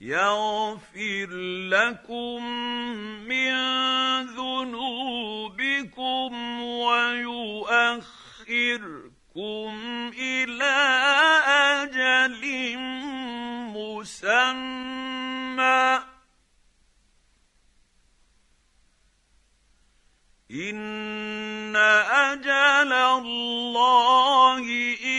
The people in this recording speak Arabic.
يغفر لكم من ذنوبكم ويؤخركم إلى أجل مسمى إن أجل الله